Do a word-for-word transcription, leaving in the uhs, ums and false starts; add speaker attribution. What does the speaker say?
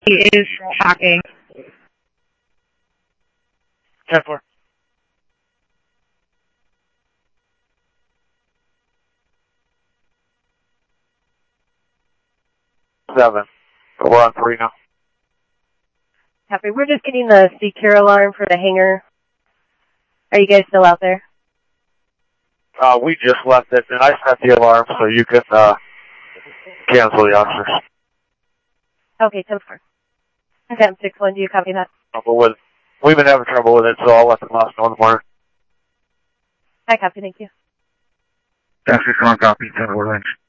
Speaker 1: He is tracking.
Speaker 2: ten four. Seven. We're on three now.
Speaker 3: Copy. We're just getting the secure alarm for the hangar. Are you guys still out there?
Speaker 2: Uh, we just left it, and I set the alarm so you can uh, cancel the officers.
Speaker 3: Okay, ten four. ten six one, do you copy that?
Speaker 2: Trouble with, we've been having trouble with it, so I'll let them know in the morning.
Speaker 3: I copy, thank you.
Speaker 4: ten six one, copy, ten four range.